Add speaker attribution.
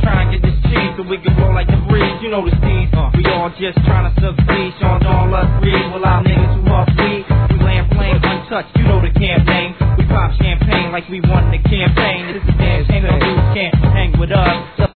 Speaker 1: try and get this cheese so we can roll like the breeze. You know the steez. We all just trying to succeed. Sean's all us breed. Well, our niggas who huff weed. We land flame untouched. You know the campaign. We pop champagne like we won the campaign. This is dance. Ain't no dudes can't hang with us.